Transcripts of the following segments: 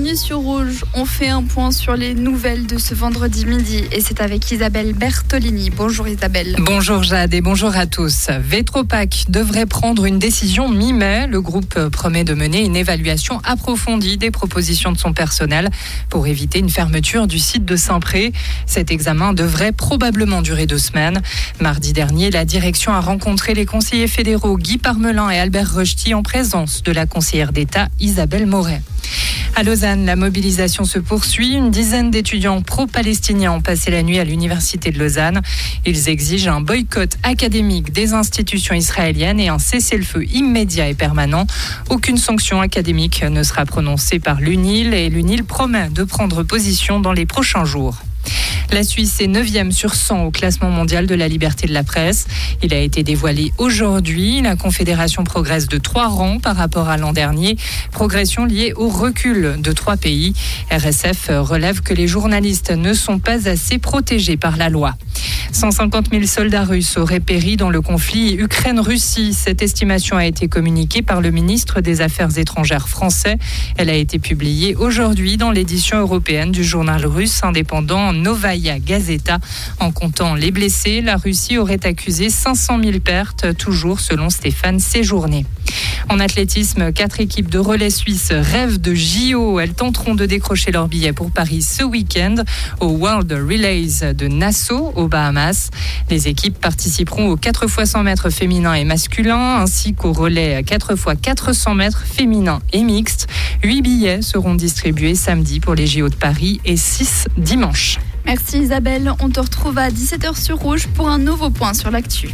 bienvenue sur Rouge. On fait un point sur les nouvelles de ce vendredi midi et c'est avec Isabelle Bertolini. Bonjour Isabelle. Bonjour Jade et bonjour à tous. Vetropack devrait prendre une décision mi-mai. Le groupe promet de mener une évaluation approfondie des propositions de son personnel pour éviter une fermeture du site de Saint-Pré. Cet examen devrait probablement durer 2 semaines. Mardi dernier, la direction a rencontré les conseillers fédéraux Guy Parmelin et Albert Rechti en présence de la conseillère d'État Isabelle Moret. À Lausanne, la mobilisation se poursuit. Une dizaine d'étudiants pro-palestiniens ont passé la nuit à l'université de Lausanne. Ils exigent un boycott académique des institutions israéliennes et un cessez-le-feu immédiat et permanent. Aucune sanction académique ne sera prononcée par l'UNIL et l'UNIL promet de prendre position dans les prochains jours. La Suisse est 9e sur 100 au classement mondial de la liberté de la presse. Il a été dévoilé aujourd'hui. La Confédération progresse de 3 rangs par rapport à l'an dernier. Progression liée au recul de 3 pays. RSF relève que les journalistes ne sont pas assez protégés par la loi. 150 000 soldats russes auraient péri dans le conflit Ukraine-Russie. Cette estimation a été communiquée par le ministre des Affaires étrangères français. Elle a été publiée aujourd'hui dans l'édition européenne du journal russe indépendant Novaya Gazeta. En comptant les blessés, la Russie aurait accusé 500 000 pertes, toujours selon Stéphane Séjourné. En athlétisme, 4 équipes de relais suisses rêvent de JO. Elles tenteront de décrocher leur billet pour Paris ce week-end au World Relays de Nassau, aux Bahamas. Les équipes participeront aux 4x100 mètres féminins et masculins, ainsi qu'au relais 4x400 mètres féminins et mixtes. 8 billets seront distribués samedi pour les JO de Paris et 6 dimanche. Merci Isabelle. On te retrouve à 17h sur Rouge pour un nouveau point sur l'actu.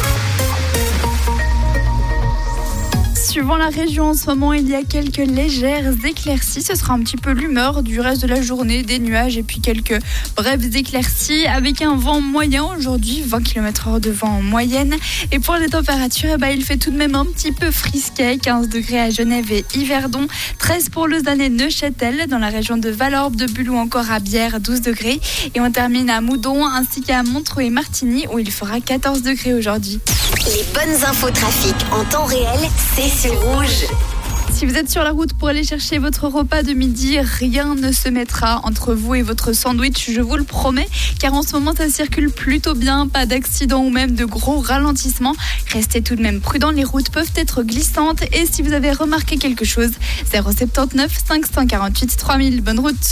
Suivant la région, en ce moment, il y a quelques légères éclaircies. Ce sera un petit peu l'humeur du reste de la journée, des nuages et puis quelques brèves éclaircies avec un vent moyen. Aujourd'hui, 20 km/h de vent en moyenne. Et pour les températures, il fait tout de même un petit peu frisquet. 15 degrés à Genève et Yverdon, 13 pour Lausanne et Neuchâtel. Dans la région de Valorbe, de Bulle ou encore à Bière, 12 degrés. Et on termine à Moudon ainsi qu'à Montreux et Martigny où il fera 14 degrés aujourd'hui. Les bonnes infos trafic en temps réel, c'est sur Rouge. Si vous êtes sur la route pour aller chercher votre repas de midi, rien ne se mettra entre vous et votre sandwich, je vous le promets, car en ce moment ça circule plutôt bien, pas d'accident ou même de gros ralentissements. Restez tout de même prudents, les routes peuvent être glissantes et si vous avez remarqué quelque chose, 079 548 3000, bonne route.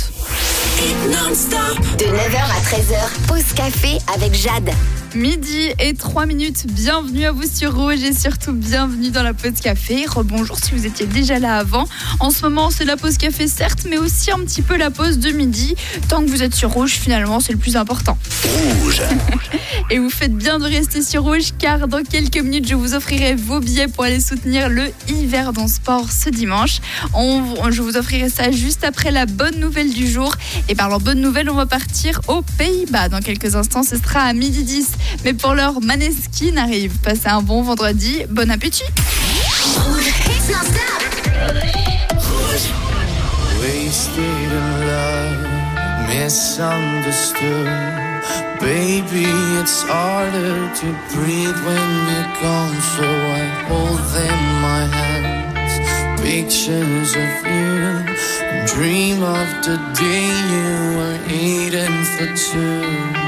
De 9h à 13h, pause café avec Jade. Midi et 3 minutes, bienvenue à vous sur Rouge et surtout bienvenue dans la pause café. Rebonjour si vous étiez déjà là avant. En ce moment, c'est la pause café certes, mais aussi un petit peu la pause de midi. Tant que vous êtes sur Rouge, finalement, c'est le plus important. Rouge. Et vous faites bien de rester sur Rouge car dans quelques minutes, je vous offrirai vos billets pour aller soutenir le Yverdon Sport ce dimanche. Je vous offrirai ça juste après la bonne nouvelle du jour. Et parlant bonne nouvelle, on va partir aux Pays-Bas. Dans quelques instants, ce sera à 12h10. Mais pour l'heure, Maneskin arrive. Passez un bon vendredi. Bon appétit. Wasted in love, misunderstood. Baby, it's harder to breathe when you're gone. So I hold in my hands pictures of you. Dream of the day you were eating for 2.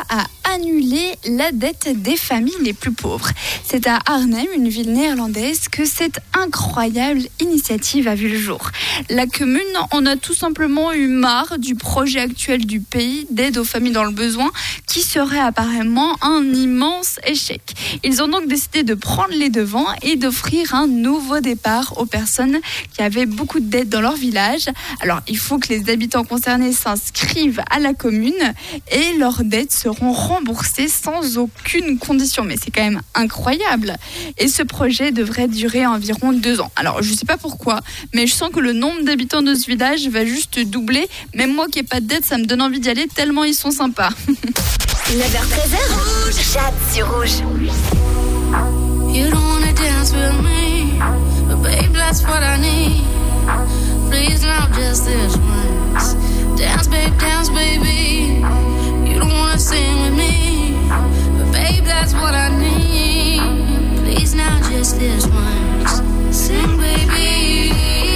à annuler la dette des familles les plus pauvres. C'est à Arnhem, une ville néerlandaise, que cette incroyable initiative a vu le jour. La commune en a tout simplement eu marre du projet actuel du pays d'aide aux familles dans le besoin, qui serait apparemment un immense échec. Ils ont donc décidé de prendre les devants et d'offrir un nouveau départ aux personnes qui avaient beaucoup de dettes dans leur village. Alors, il faut que les habitants concernés s'inscrivent à la commune et leurs dettes seront remboursées sans aucune condition. Mais c'est quand même incroyable. Et ce projet devrait durer environ 2 ans. Alors, je ne sais pas pourquoi, mais je sens que le nombre d'habitants de ce village va juste doubler. Même moi qui n'ai pas de dette, ça me donne envie d'y aller tellement ils sont sympas. 9h-13h, Rouge. Jade sur Rouge. You don't wanna dance with me, but babe, that's what I need. Please, not just this once. Dance, baby. You don't wanna sing with me, but babe, that's what I need. Please, not just this once. Sing, baby.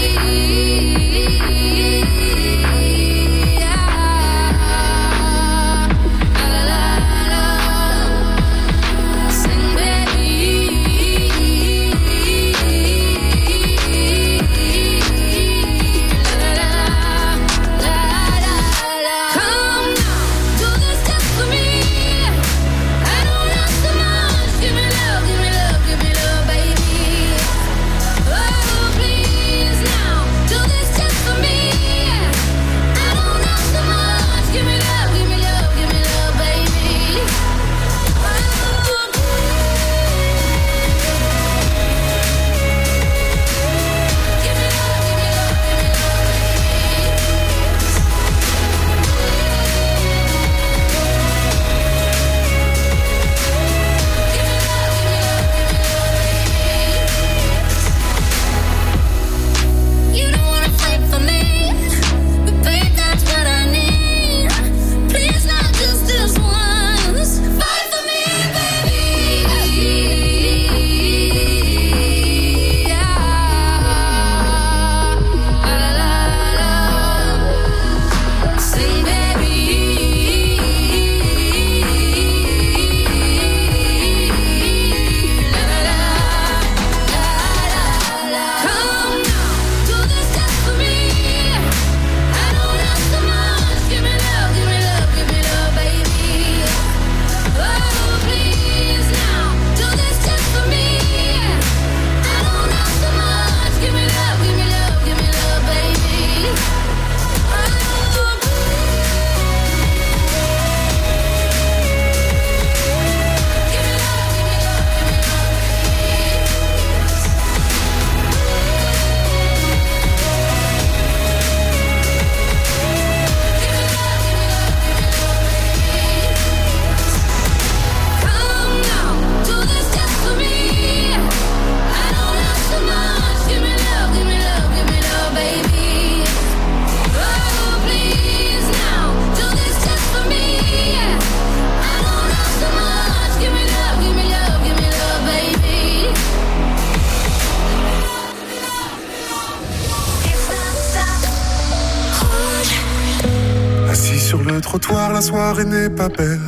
Trottoir, la soirée n'est pas belle.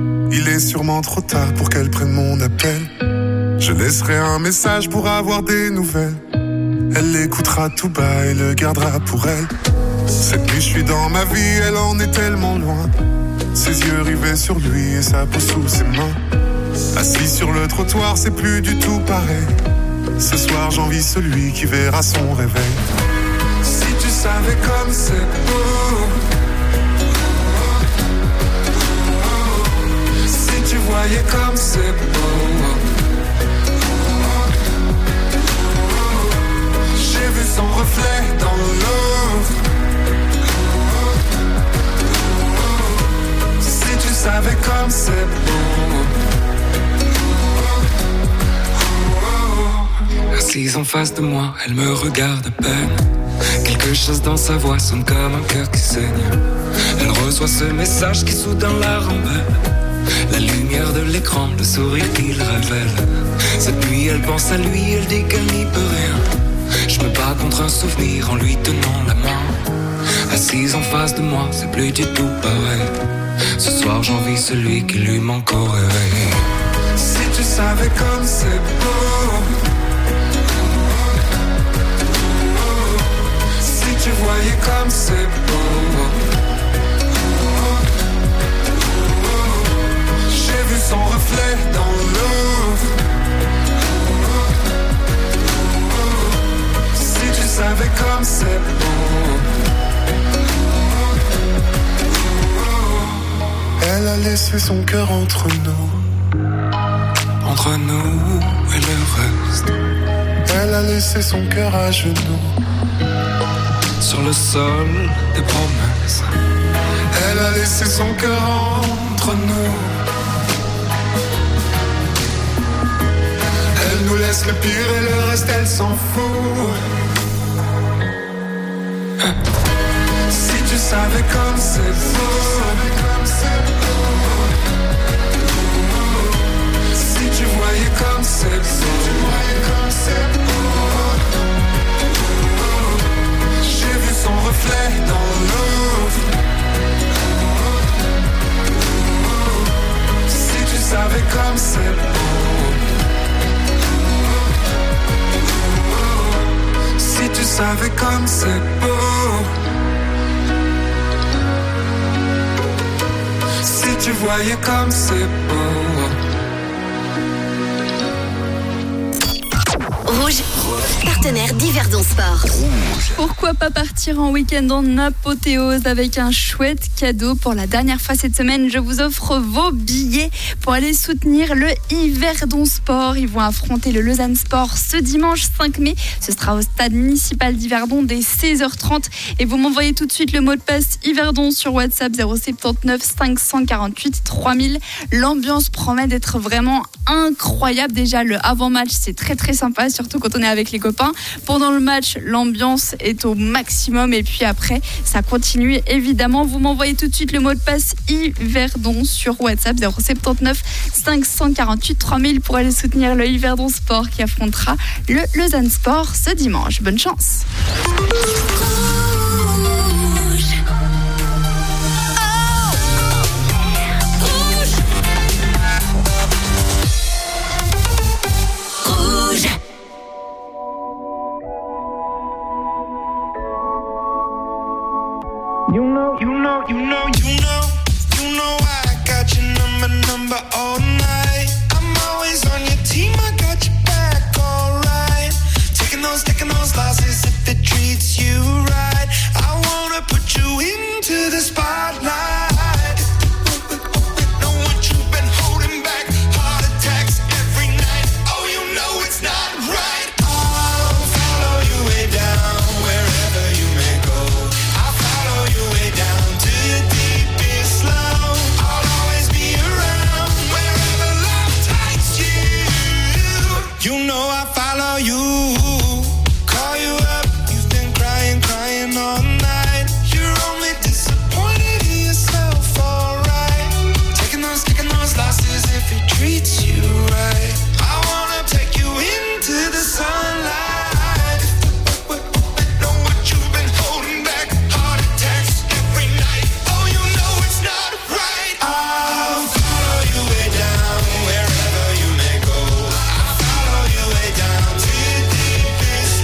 Il est sûrement trop tard pour qu'elle prenne mon appel. Je laisserai un message pour avoir des nouvelles. Elle l'écoutera tout bas et le gardera pour elle. Cette nuit je suis dans ma vie, elle en est tellement loin. Ses yeux rivés sur lui et sa peau sous ses mains. Assis sur le trottoir, c'est plus du tout pareil. Ce soir j'envie celui qui verra son réveil. Si tu savais comme c'est beau, tu voyais comme c'est beau. J'ai vu son reflet dans l'eau. Si tu savais comme c'est beau. Assise en face de moi, elle me regarde à peine. Quelque chose dans sa voix sonne comme un cœur qui saigne. Elle reçoit ce message qui soudain la rembelle. La lumière de l'écran, le sourire qu'il révèle. Cette nuit elle pense à lui, elle dit qu'elle n'y peut rien. Je me bats contre un souvenir en lui tenant la main. Assise en face de moi, c'est plus du tout pareil. Ce soir j'envie celui qui lui manque au réveil. Si tu savais comme c'est beau, si tu voyais comme c'est beau. J'ai vu son reflet dans l'eau. Si tu savais comme c'est beau. Elle a laissé son cœur entre nous. Entre nous et le reste. Elle a laissé son cœur à genoux. Sur le sol des promesses. Elle a laissé son cœur entre nous. Elle nous laisse le pire et le reste elle s'en fout. Si tu savais comme c'est beau. Si tu voyais comme c'est beau. J'ai vu son reflet dans l'eau. Si tu savais comme c'est beau. Si tu savais comme c'est beau. Si tu voyais comme c'est beau. Rouge, partenaire d'Yverdon Sport. Pourquoi pas partir en week-end en apothéose avec un chouette cadeau. Pour la dernière fois cette semaine, je vous offre vos billets pour aller soutenir le Yverdon Sport. Ils vont affronter le Lausanne Sport ce dimanche 5 mai. Ce sera au stade municipal d'Yverdon dès 16h30. Et vous m'envoyez tout de suite le mot de passe Yverdon sur WhatsApp 079 548 3000. L'ambiance promet d'être vraiment incroyable. Déjà, le avant-match, c'est très très sympa, surtout quand on est avec les copains. Pendant le match, l'ambiance est au maximum et puis après, ça continue évidemment. Vous m'envoyez tout de suite le mot de passe Yverdon sur WhatsApp 079 548 3000 pour aller soutenir le Yverdon Sport qui affrontera le Lausanne Sport ce dimanche. Bonne chance. I got your number all night. I'm always on your team, I got your back, alright. Taking those losses if it treats you right. I wanna put you into the spotlight. Know what you've been holding back, heart attacks every night. Oh, you know it's not right. I'll follow you way down, wherever you may go. I'll follow you way down to your deepest low. I'll always be around wherever love takes you. You know I follow you. Call you up, you've been crying all night. You're only disappointed in yourself, alright. Taking those losses if it treats you right. I wanna take you into the sunlight. Know what you've been holding back, heart attacks every night. Oh, you know it's not right. I'll follow you way down, wherever you may go. I'll follow you way down to your deepest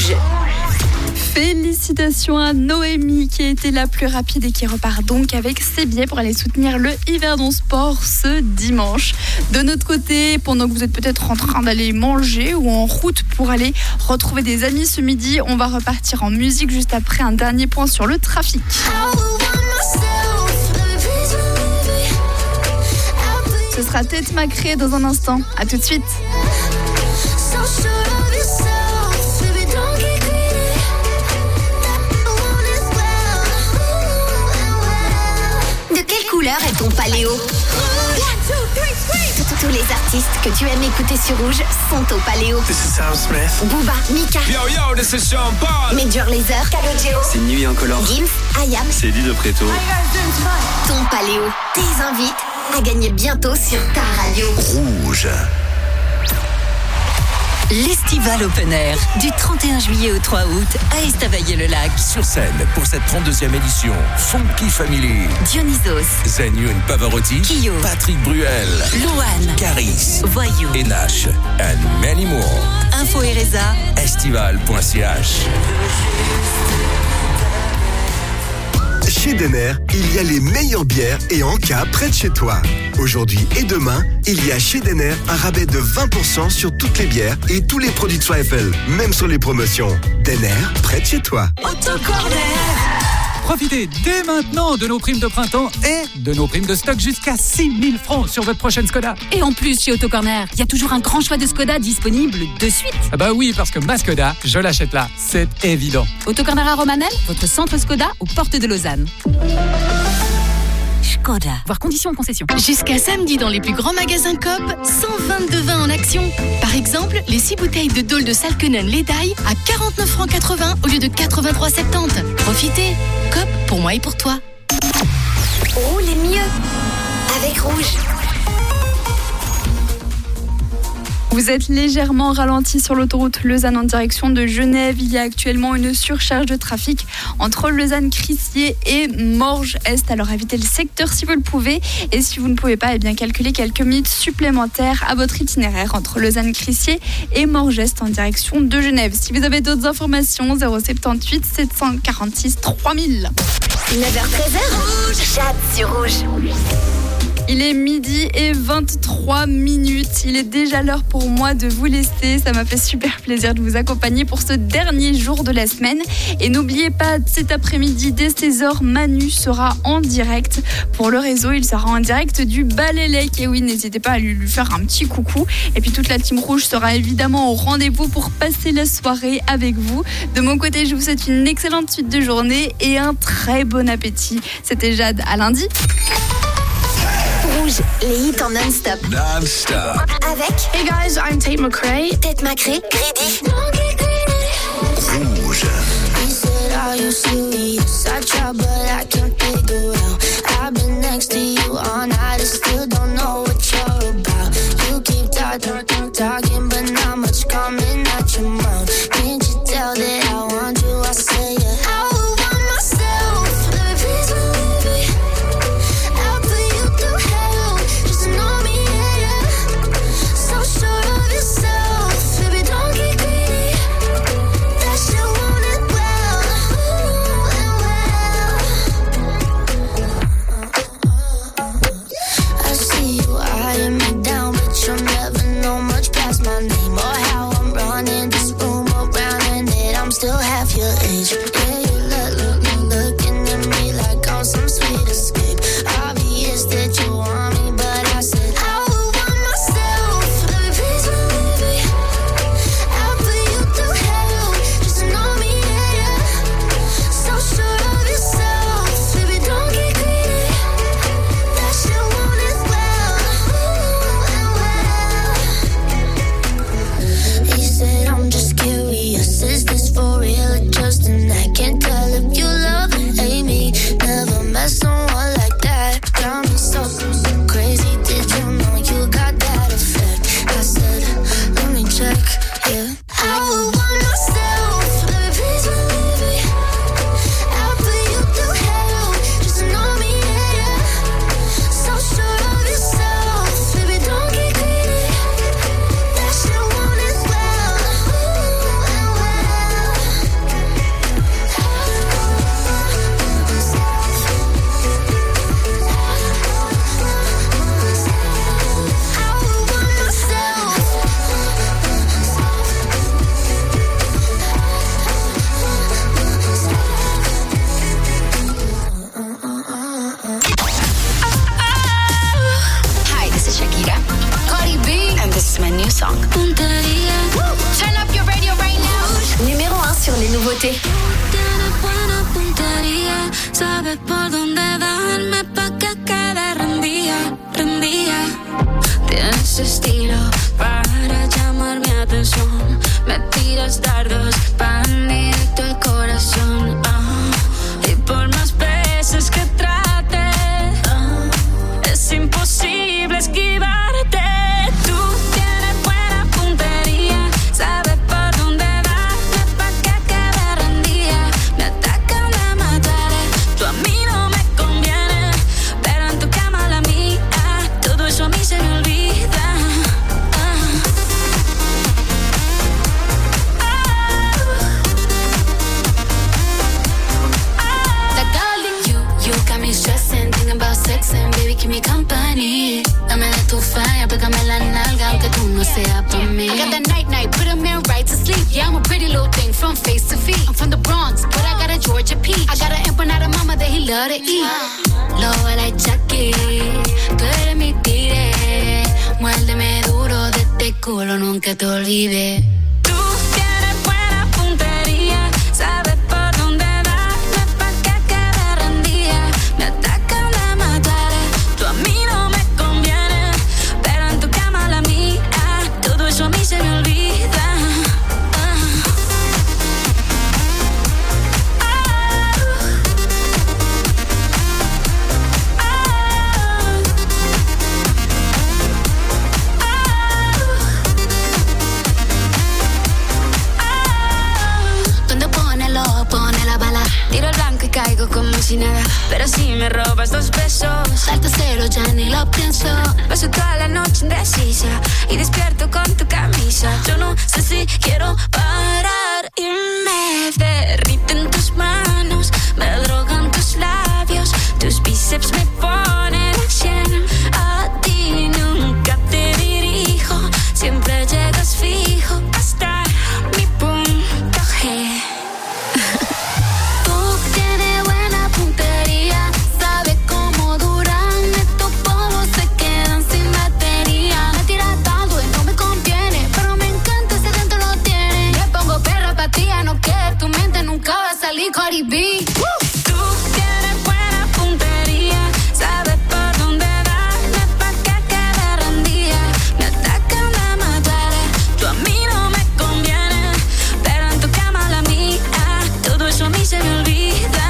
Rouge. Félicitations à Noémie qui a été la plus rapide et qui repart donc avec ses billets pour aller soutenir le Yverdon Sport ce dimanche. De notre côté, pendant que vous êtes peut-être en train d'aller manger ou en route pour aller retrouver des amis ce midi, on va repartir en musique juste après un dernier point sur le trafic. Ce sera Tête Macré dans un instant. À tout de suite. De quelle couleur est ton paléo? Tous les artistes que tu aimes écouter sur Rouge sont au paléo. This is Sam Smith. Booba, Mika. Yo, this is Sean Paul. Major Lazer, Calogero. C'est Nuit Incolore. Gims, Ayam. C'est Eddie de Preto. Ton paléo tes invites à gagner bientôt sur ta radio. Rouge. L'Estival Open Air, du 31 juillet au 3 août à Estavayer-le-Lac. Sur scène, pour cette 32e édition, Funky Family, Dionysos, Zenune Pavarotti, Kyo, Patrick Bruel, Louane, Caris, Voyou et Nash, and many more. Info Ereza, Estival.ch. Chez Denner, il y a les meilleures bières et encas près de chez toi. Aujourd'hui et demain, il y a chez Denner un rabais de 20% sur toutes les bières et tous les produits de Zweifel, même sur les promotions. Denner, près de chez toi. Autocorner. Profitez dès maintenant de nos primes de printemps et de nos primes de stock jusqu'à 6 000 francs sur votre prochaine Skoda. Et en plus, chez Autocorner, il y a toujours un grand choix de Skoda disponible de suite. Ah bah oui, parce que ma Skoda, je l'achète là, c'est évident. Autocorner à Romanel, votre centre Skoda aux portes de Lausanne. Skoda. Voir conditions en concession. Jusqu'à samedi dans les plus grands magasins Coop, 122 vins en action. Par exemple, les 6 bouteilles de Dole de Salkenen Ledaille à 49,80 francs au lieu de 83,70. Profitez. Coop, pour moi et pour toi. Roulez mieux avec Rouge. Vous êtes légèrement ralenti sur l'autoroute Lausanne en direction de Genève. Il y a actuellement une surcharge de trafic entre Lausanne-Crissier et Morges-Est. Alors évitez le secteur si vous le pouvez. Et si vous ne pouvez pas, eh bien calculez quelques minutes supplémentaires à votre itinéraire entre Lausanne-Crissier et Morges-Est en direction de Genève. Si vous avez d'autres informations, 078 746 3000. 9h-13h, Jade sur Rouge. Il est midi et 23 minutes. Il est déjà l'heure pour moi de vous laisser. Ça m'a fait super plaisir de vous accompagner pour ce dernier jour de la semaine. Et n'oubliez pas, cet après-midi, dès 16h, Manu sera en direct pour le réseau. Il sera en direct du Balélec. Et oui, n'hésitez pas à lui faire un petit coucou. Et puis toute la team rouge sera évidemment au rendez-vous pour passer la soirée avec vous. De mon côté, je vous souhaite une excellente suite de journée et un très bon appétit. C'était Jade, à lundi. Rouge, les hits en non-stop. Non-stop. Avec Hey guys, I'm Tate McRae. Tête Macré, Greedy. Rouge. He said, are you serious? I try, but I can't figure out. I've been next to you all night and still don't know what you're about. You keep talking, but not much coming out your mouth. Can't you tell that I want you? I say yeah. I would want myself. Let me please believe me. I'll put you through hell. Just to know me, yeah. So sure of yourself. Baby, don't get greedy. That shit want it well. Ooh, and well. I see you eyeing me down, but you'll never know much past my song. Turn up your radio right now. Numéro 1 sur les nouveautés. Tienes buena puntería, sabes por dónde darme pa' que quede rendía. Tienes estilo para llamar mi atención. Me tiras dardos pan directo al corazón. Y por más veces que trate, es imposible esquivarte. Tú tienes buena puntería, sabes por dónde darme pa' que quede rendida. Me atacan, me mataré, tú a mí no me conviene, pero en tu cama la mía, todo eso a mí se me olvida. Stressing, thinking about sex and baby, keep me company. Dame de tu falla, pégame la nalga, aunque tú no seas pa' mí. I got that night, put a man right to sleep. Yeah, I'm a pretty little thing from face to feet. I'm from the Bronx, but I got a Georgia peach. I got an empanada mama that he love to eat. Lobo like Chucky, tú eres mi tigre. Muérdeme duro de este culo, nunca te olvides. Tú tienes buena puntería, sabes por dónde darme pa' que quede rendida. Me atacan, me mataré, tú a mí no me conviene, pero en tu cama la mía, todo eso a mí se me olvida. Tiro el blanco y caigo como si nada, pero si me robas 2 pesos, Salto cero, ya ni lo pienso. paso toda la noche indecisa y despierto con tu camisa. Yo no sé si quiero parar y me derriten tus manos, me drogan tus labios, tus bíceps me ponen al 100. A ti nunca te dirijo, siempre llegas fijo hasta mi punto G. Cardi B. Tú tienes buena puntería, sabes por dónde darme pa' que quede rendida. Me atacan, me mataré, tú a mí no me conviene, pero en tu cama la mía, todo eso a mí se me olvida.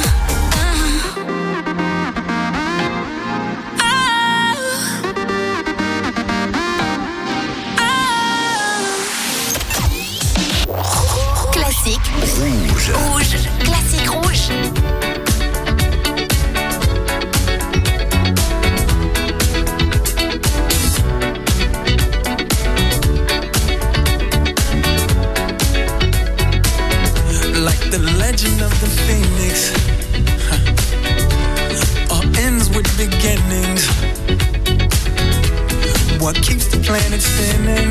Classique rouge. Classique rouge. Like the legend of the phoenix, all ends with beginnings. What keeps the planet spinning?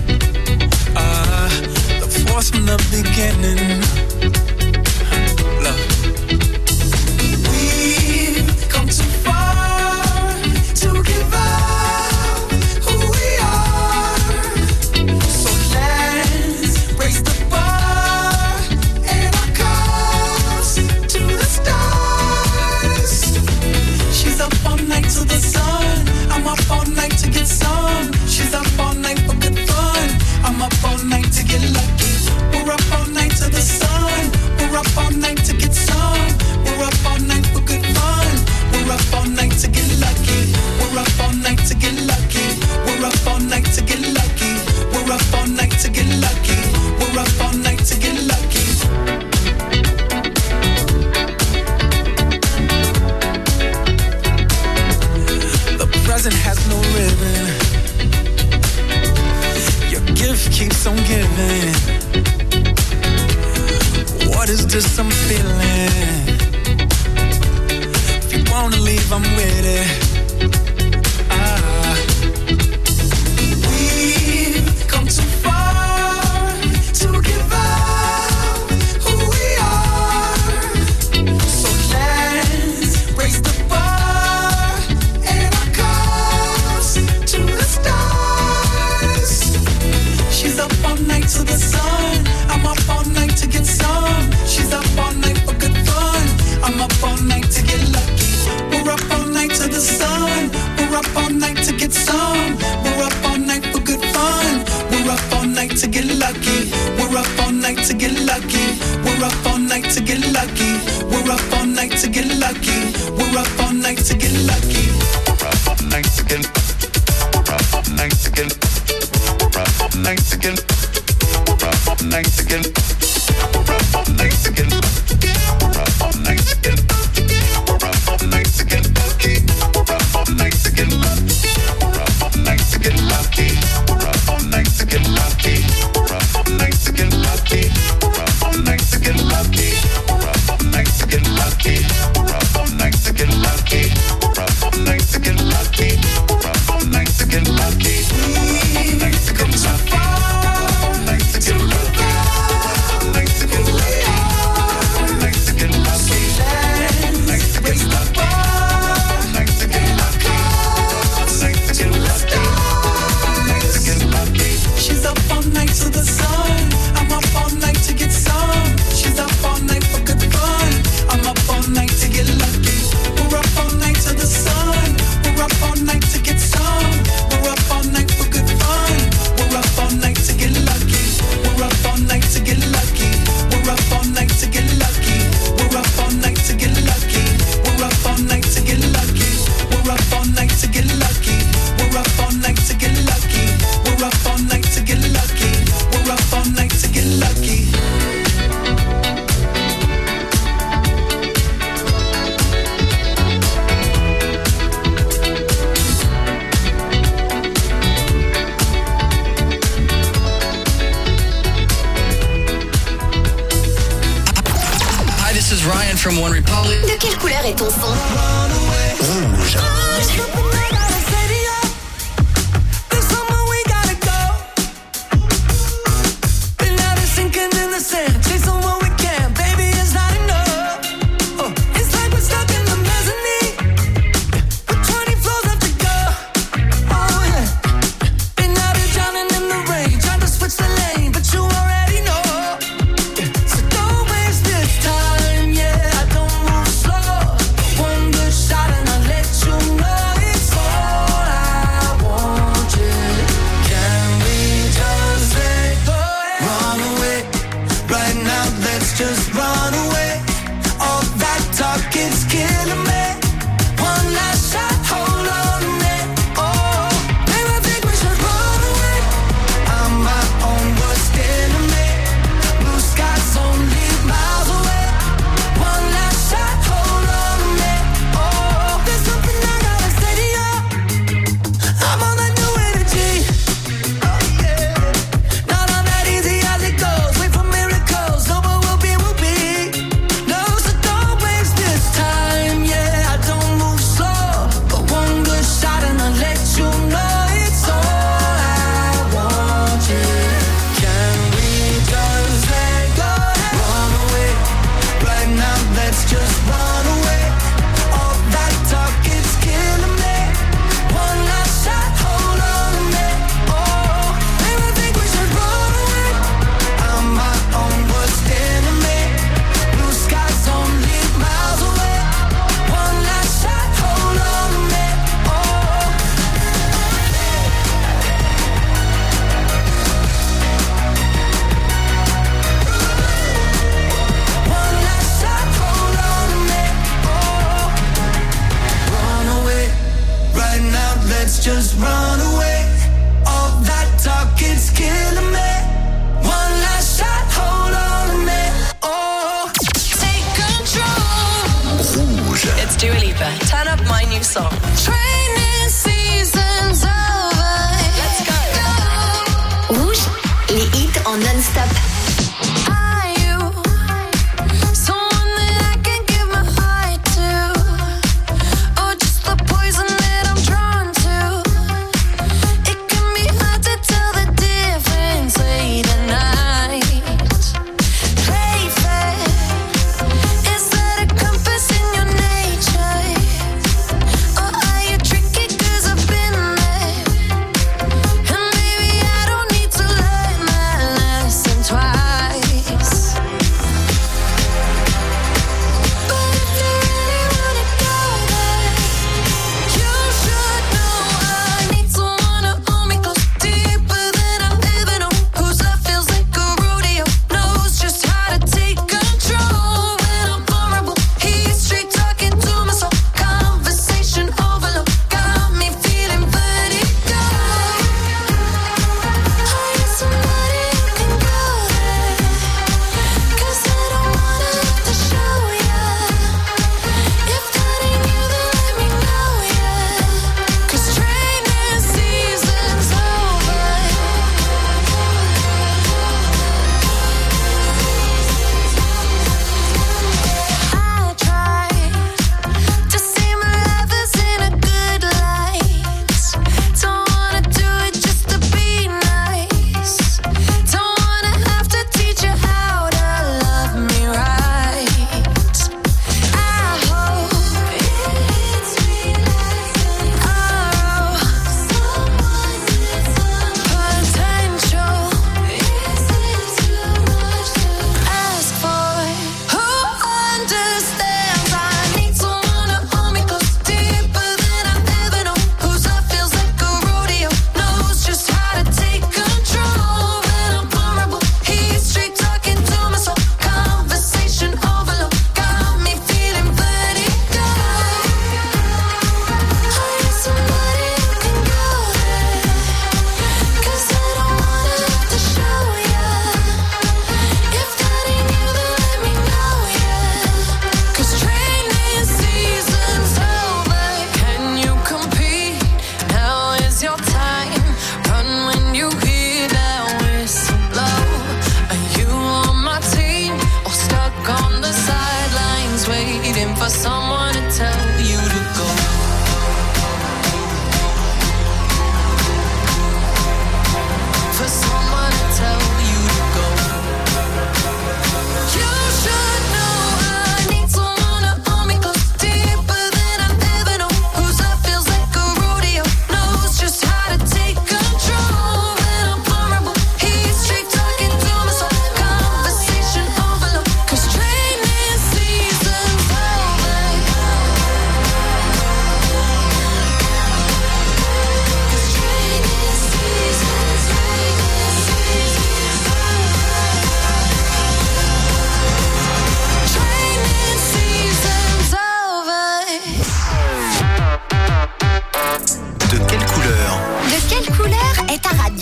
The force from the beginning. Love. We've come too far to give up who we are. So let's raise the bar and our cups to the stars. She's up all night to the sun, I'm up all night to get some. She's up all night for good fun, I'm up all night to get lucky. We're up all night to the sun, we're up all night to get some. We're up all night for good fun, we're up all night to get lucky. We're up all night to get lucky. We're up all night to get lucky. We're up all night to get lucky. We're up all night to get lucky. The present has no ribbon, your gift keeps on giving. What is this I'm feeling? If you wanna leave, I'm with it. We've come too far to give up who we are. So let's raise the bar and our cups to the stars. night to get lucky. We're up all night to get lucky. We're up all night to get. We're up all night to get. We're up all night to get. We're up all night to get. We're up all night to get. We're up all night to get. We're up all night to get lucky. We're up all night to get lucky. We're up all night to get lucky. We're up all night to get lucky. We're up all night to get lucky. We're up all night to get lucky. We're up all night to get lucky. We're up all night to get lucky. We're up all night to get lucky. We're up all night to get lucky. We come so far to get lucky. Night to get lucky. Night to get lucky. Night to raise the bar. Night to get lucky. Night to get lucky. Night to get lucky. She's up all night to the sun. I'm up all night to get some. She's up all night for good fun. I'm up all night to get lucky. We're up all night to the sun. We're up all night to get some. We're up all night for good fun. We're up all night to get lucky. We're up all night to get lucky. We're up all night to get lucky. We're up all night to get lucky. We're up all night to get lucky. We're up all night to get lucky. We're up all night to get lucky. We're up all night to get lucky. We're up all night to get lucky. Hi, this is Ryan from One Republic. De quelle couleur est ton son? Rouge. One good shot and I'll let you know it's all.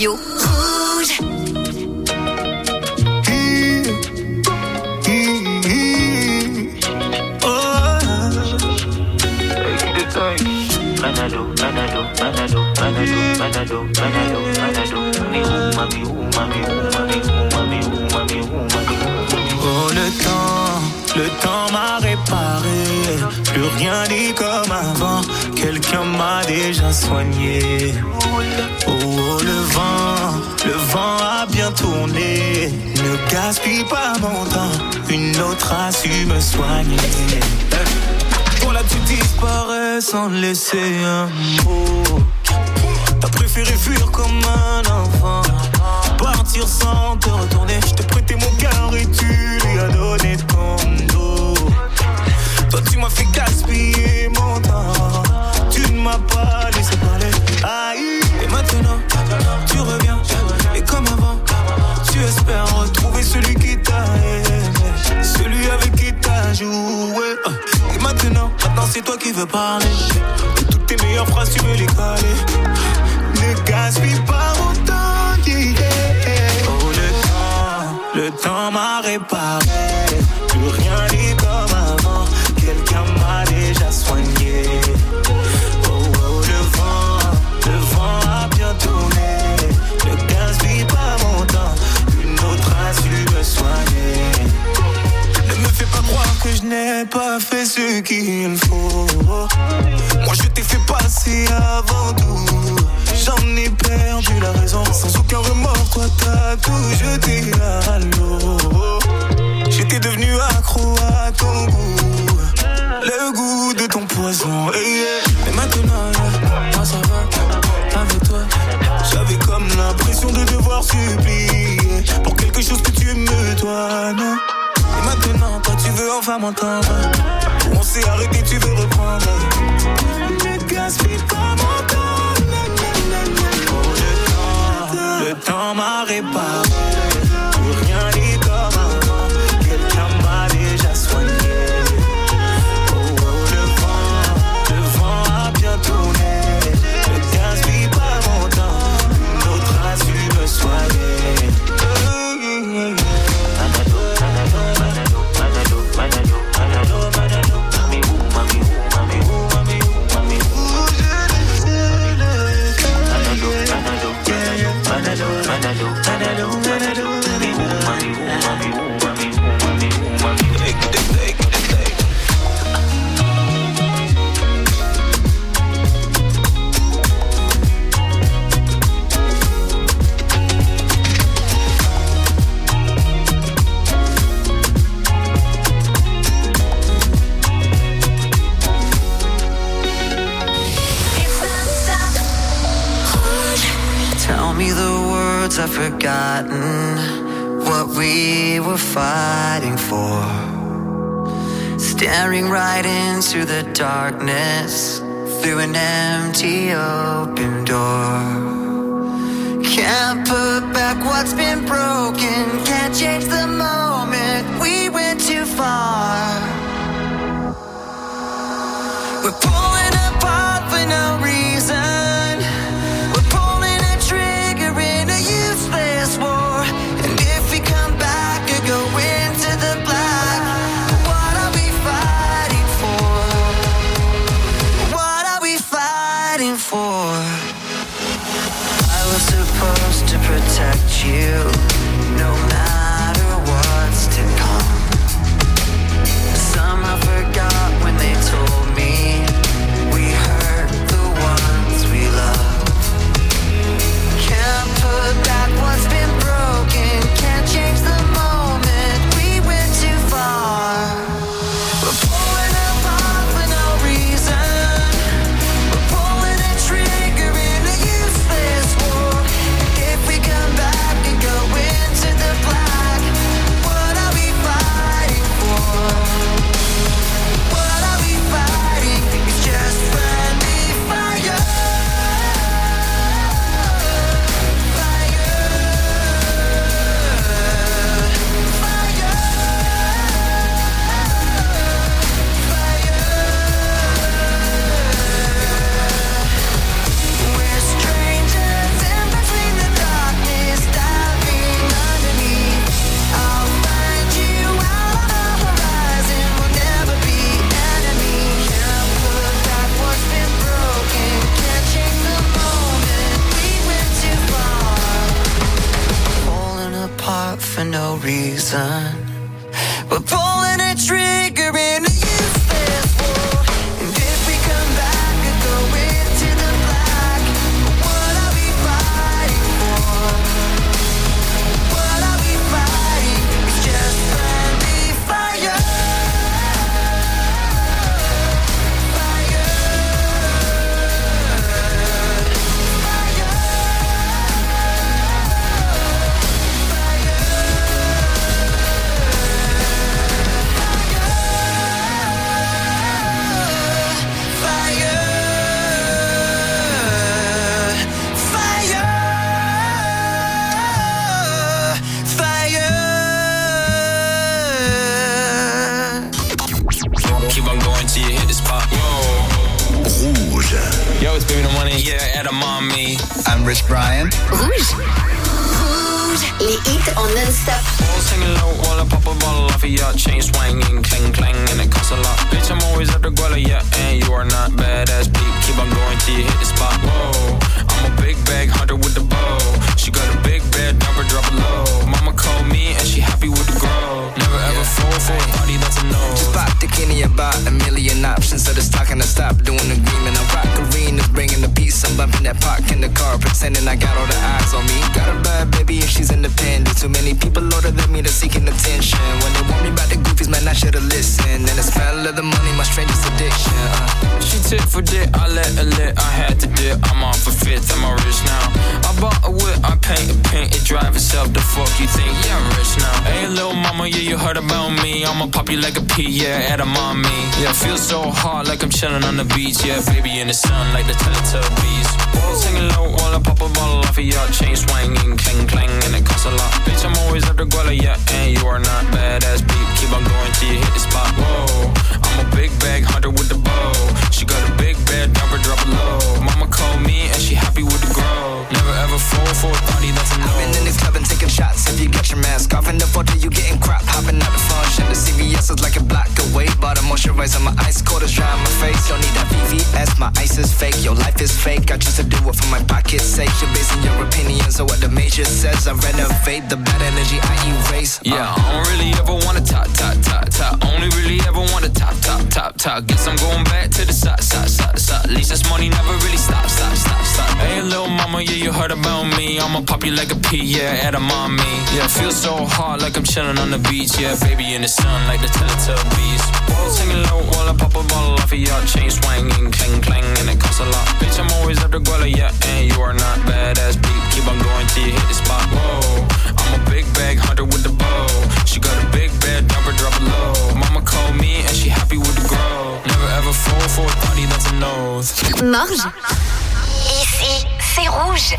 radio. Rouge. Oh le temps m'a réparé, plus rien n'est comme avant, quelqu'un m'a déjà soigné. Oh le vent a bien tourné, ne gaspille pas mon temps, une autre a su me soigner. Pour là tu disparais sans laisser un mot, t'as préféré fuir comme un enfant, partir sans te retourner. Je t'ai prêté mon cœur et tu lui as donné ton dos. Toi tu m'as fait gaspiller mon temps, tu ne m'as pas laissé parler. Aïe. Et maintenant tu reviens, et comme avant tu espères retrouver celui qui t'a aimé, celui avec qui t'as joué. Et maintenant c'est toi qui veux parler, de toutes tes meilleures phrases tu veux les caler. Ne gaspille pas mon temps, yeah. Oh le temps m'a réparé, plus rien n'est comme avant, quelqu'un m'a déjà soigné. Oh le vent a bien tourné, ne gaspille pas mon temps, une autre a su me soigner. Ne me fais pas croire que je n'ai pas fait ce qu'il faut, moi je t'ai fait passer avant tout, j'en ai perdu la raison, sans aucun remords, toi t'as tout jeté à l'eau. J'étais devenu accro à ton goût, le goût de ton poison. Et maintenant, moi ça va, avec toi, j'avais comme l'impression de devoir supplier pour quelque chose que tu me dois, non. Et maintenant, toi tu veux enfin m'entendre, on s'est arrêté, tu veux reprendre. Ne gaspille pas mon temps. Le temps m'a réparé, plus rien n'est comme avant, quelqu'un m'a déjà soigné. Oh le vent a bien tourné, ne gaspille pas mon temps, une autre a su me soigner. I've forgotten what we were fighting for. Staring right into the darkness through an empty open door. Can't put back what's been broken, can't change the moment we went too far. We're pulling apart for no reason. War. And if we come back or go into the black, what are we fighting for? What are we fighting for? I was supposed to protect you, no matter what's to come. Somehow forgot when they told me we hurt the one for no reason. We're pulling a trigger in a useless war. And if we come back and go into the black, what are we fighting for? What are we fighting? It's just friendly fire. Yo, it's Baby No Money. Yeah, Adam on me. I'm Rich Brian. Rouge. Rouge. Les hits en non-stop. All singing low while I pop a bottle off of your chain swinging, clang clang, and it costs a lot. Bitch, I'm always at the guala, yeah, and you are not badass beat. Keep on going till you hit the spot. Whoa, I'm a big bag hunter with the bow. She got a big bed, never drop it low. Mama called me and she happy with the grow. Never ever fall for a party that's a no. Just pop the Kenny about a million options. So the stock and I stop doing the agreement. I rock arenas, bringing the peace. I'm bumping that park in the car, pretending I got all the eyes on me. Got a bad baby and she's independent. Too many people older than me, they're seeking attention. When they want me about the goofies, man, I should've listened. And the smell of the money, my strangest addiction. She tit for dick, I let her lit. I had to dip, I'm off a fifth, I'm all rich now. I bought a whip, I paint it drive itself. The fuck you think? Yeah, I'm rich now. Hey, little mama, yeah, you heard about me. I'ma pop you like a pea, yeah, Adam on me. Yeah, feel so hot like I'm chilling on the beach. Yeah, baby in the sun like the Teletubbies. Whoa, singing low while I pop a bottle off of your chain swinging, clang clang, and it costs a lot. Bitch, I'm always at the guala, yeah, and you are not badass beat. Keep on going till you hit the spot. Whoa, I'm a big bag hunter with the bow. She got a big bed, never drop it low. Mama called me and she happy with the grow. Never ever fall for a party that's a no. I've been in this club and taking shots. If you got your mask off in the photo, you getting crap. Hopping out the function. The CVS is like a block away. Bought a moisturizer, my ice cold is dry on my face. Don't need that VVS, my ice is fake. Your life is fake. I choose to do it for my pocket's sake. You're basing your opinions on what the major says. I renovate the bad energy I erase. Yeah, I don't really ever wanna top. Only really ever wanna top. Guess I'm going back to the side. At least this money never really stop. Hey, little mama, yeah, you heard about me. I'ma pop you like a pea, yeah, Adam on me. Yeah, feel so hot like I'm chilling on the beach. Yeah, baby in the sun like the Teletubbies. Whoa, singing low while I pop a bottle off of your chain swinging, clang clang, and it costs a lot. Bitch, I'm always at the guala, yeah, and you are not badass beat. Keep on going till you hit the spot. Whoa, I'm a big bag hunter with the bow. She got a big bed, never drop it low. Mama called me and she happy with the grow. Never ever fall for a party that's a nose. Morge. Ici, c'est Rouge.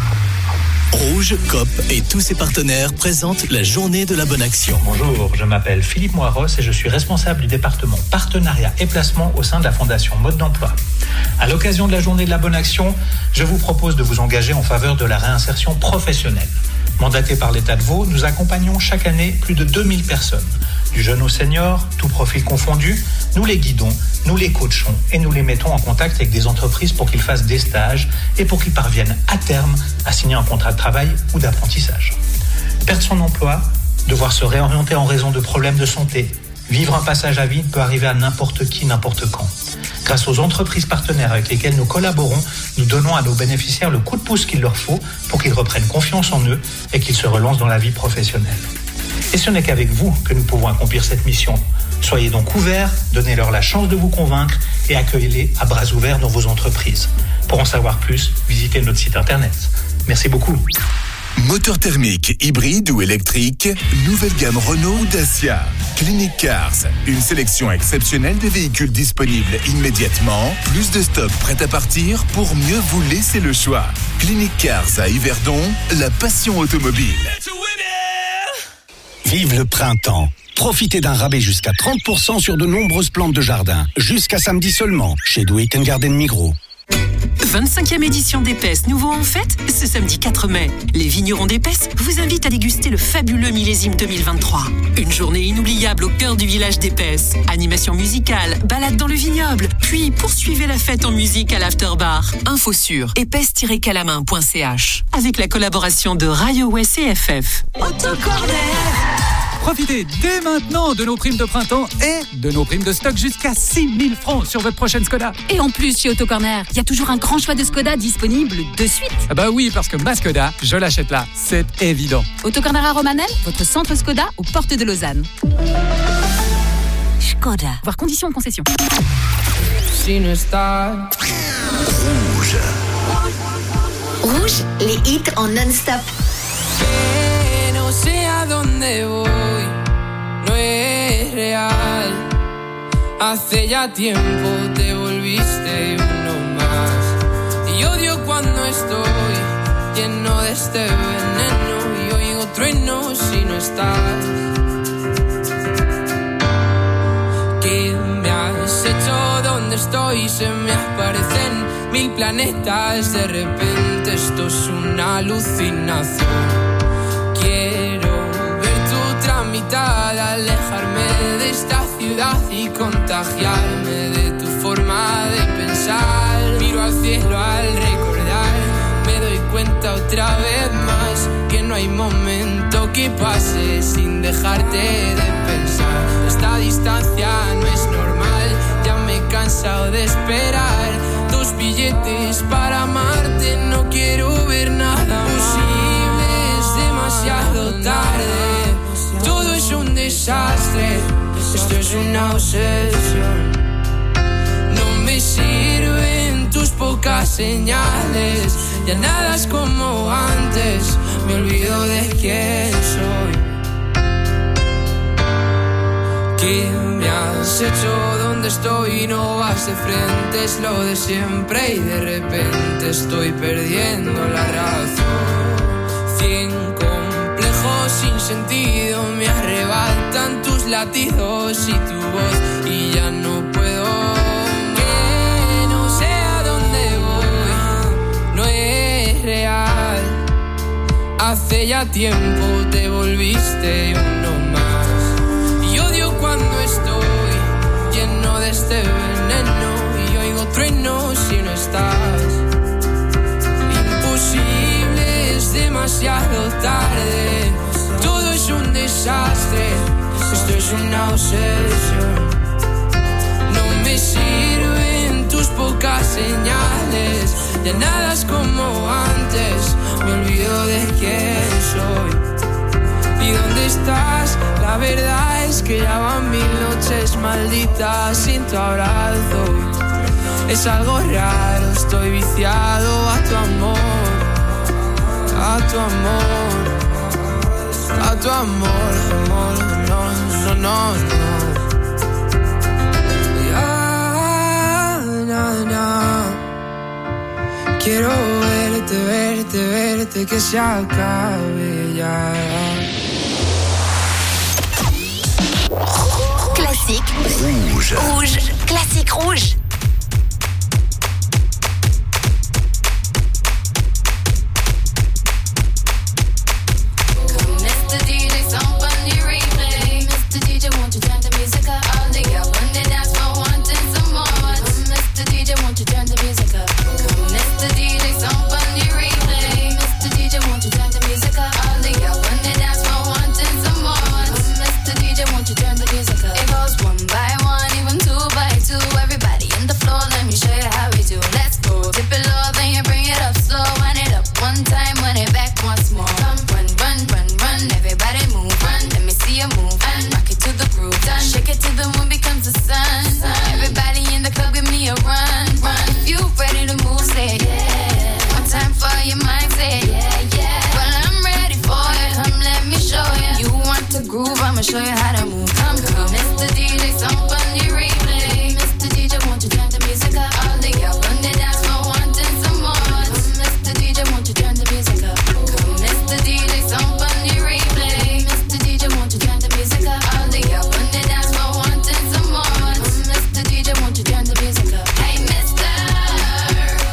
Rouge, COP et tous ses partenaires présentent la journée de la bonne action. Bonjour, je m'appelle Philippe Moiros et je suis responsable du département partenariat et placement au sein de la Fondation Mode d'Emploi. À l'occasion de la journée de la bonne action, je vous propose de vous engager en faveur de la réinsertion professionnelle. Mandatés par l'État de Vaud, nous accompagnons chaque année plus de 2000 personnes. Du jeune au senior, tout profil confondu, nous les guidons, nous les coachons et nous les mettons en contact avec des entreprises pour qu'ils fassent des stages et pour qu'ils parviennent à terme à signer un contrat de travail ou d'apprentissage. Perdre son emploi, devoir se réorienter en raison de problèmes de santé, vivre un passage à vide peut arriver à n'importe qui, n'importe quand. Grâce aux entreprises partenaires avec lesquelles nous collaborons, nous donnons à nos bénéficiaires le coup de pouce qu'il leur faut pour qu'ils reprennent confiance en eux et qu'ils se relancent dans la vie professionnelle. Et ce n'est qu'avec vous que nous pouvons accomplir cette mission. Soyez donc ouverts, donnez-leur la chance de vous convaincre et accueillez-les à bras ouverts dans vos entreprises. Pour en savoir plus, visitez notre site internet. Merci beaucoup. Moteur thermique, hybride ou électrique, nouvelle gamme Renault ou Dacia. Clinic Cars, une sélection exceptionnelle de véhicules disponibles immédiatement, plus de stock prêt à partir pour mieux vous laisser le choix. Clinic Cars à Yverdon, la passion automobile. Vive le printemps! Profitez d'un rabais jusqu'à 30% sur de nombreuses plantes de jardin. Jusqu'à samedi seulement, chez Do It & Garden Migros. 25e édition d'Épaisse, nouveau en fête, ce samedi 4 mai. Les vignerons d'Épaisse vous invitent à déguster le fabuleux millésime 2023. Une journée inoubliable au cœur du village d'Épaisse. Animation musicale, balade dans le vignoble, puis poursuivez la fête en musique à l'afterbar. Info sur épaisse-calamin.ch avec la collaboration de Radio West et FF. Autocorner. Profitez dès maintenant de nos primes de printemps et de nos primes de stock jusqu'à 6 000 francs sur votre prochaine Skoda. Et en plus, chez Autocorner, il y a toujours un grand choix de Skoda disponible de suite. Ah bah oui, parce que ma Skoda, je l'achète là, c'est évident. Autocorner à Romanel, votre centre Skoda aux portes de Lausanne. Skoda. Voir conditions en concession. Rouge. Rouge, les hits en non-stop. No sé a dónde voy, no es real. Hace ya tiempo te volviste uno más. Y odio cuando estoy lleno de este veneno y oigo truenos si no estás. ¿Qué me has hecho? ¿Dónde estoy? Se me aparecen 1000 planetas. De repente esto es una alucinación. Quiero ver tu otra mitad, alejarme de esta ciudad y contagiarme de tu forma de pensar. Miro al cielo al recordar, me doy cuenta otra vez más que no hay momento que pase sin dejarte de pensar. Esta distancia no es normal, ya me he cansado de esperar. 2 billetes para amarte, no quiero ver nada posible. Demasiado tarde, todo es un desastre, esto es una obsesión. No me sirven tus pocas señales, ya nada es como antes, me olvido de quién soy. ¿Qué me has hecho? ¿Dónde estoy? No vas de frente, es lo de siempre y de repente estoy perdiendo la razón. 100 complejos sin sentido me arrebatan tus latidos y tu voz y ya no puedo. Que no sé a dónde voy, no es real. Hace ya tiempo te volviste uno más. Y odio cuando estoy lleno de este veneno y oigo truenos si no estás. Imposible, es demasiado tarde, todo es un desastre, esto es una obsesión. No me sirven tus pocas señales, ya nada es como antes, me olvido de quién soy. ¿Y dónde estás? La verdad es que ya van 1000 noches malditas sin tu abrazo. Es algo raro, estoy viciado a tu amor, a tu amor, a tu amor, amor, no, no, no, no. Ya, na, na. Quiero verte, verte, verte, que se acabe ya. Classique Rouge. Rouge. Classique rouge. It goes 1 by 1, even 2 by 2. Everybody in the floor, let me show you how we do. Let's go. Dip it low, then you bring it up slow. Wind it up 1 time, wind it back once more. Come, run, run, run, run. Everybody move, run. Let me see you move. And rock it to the groove. Done. Shake it till the moon becomes the sun. Everybody in the club, give me a run, run. If you ready to move, say yeah. 1 time for your mind, say yeah, yeah. Well, I'm ready for it. Come, let me show you. You want to groove? I'ma show you how to move. Come, come, Mr. DJ, some fun you replay. Mr. DJ, won't you turn the music up? All the girls on the dance floor wanting some more. Mr. DJ, won't you turn the music up? Come, Mr. DJ, some fun you replay. Mr. DJ, won't you turn the music up? All the girls on the dance floor wanting some more. Mr. DJ, won't you turn the music up? Hey, Mr.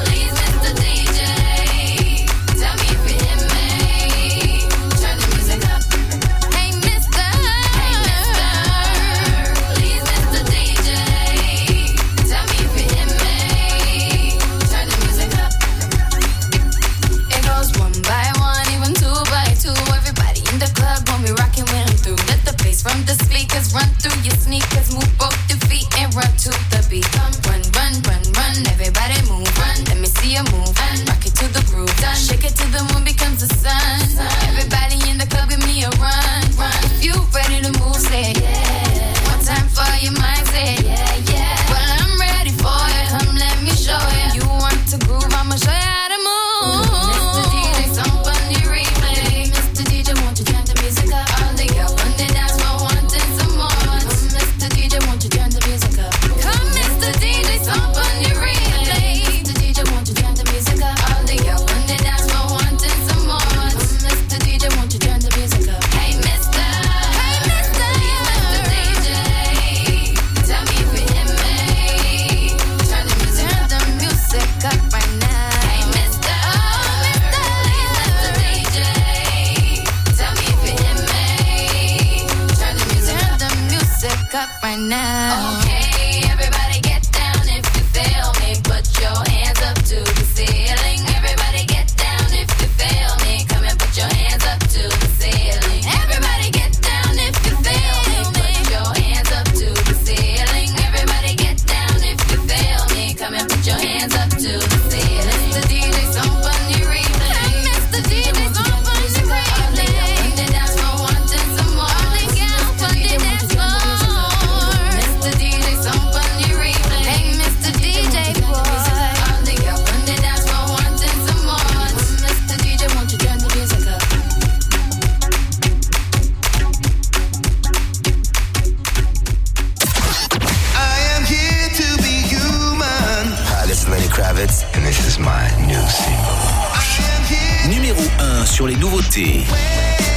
up right now. Okay, everybody get down if you feel me. Put your hands up to the ceiling. Everybody get down if you feel me. Come and put your hands up to the ceiling. Everybody get down if you feel me. Put your hands up to the ceiling. Everybody get down if you feel me. Come and put your hands up to the ceiling. Mr. DJ, some funny replay. Mr. DJ, some funny replay. On the dance floor, wanting some more. On the dance floor. Mr. DJ, some funny replay. Hey, Mr. DJ, boy. On the dance floor, wanting some more. Mr. DJ, won't you turn the music up? I am here to be human. Hi, this is Lenny Kravitz, and this is my new single. Numéro 1 sur les nouveautés. Where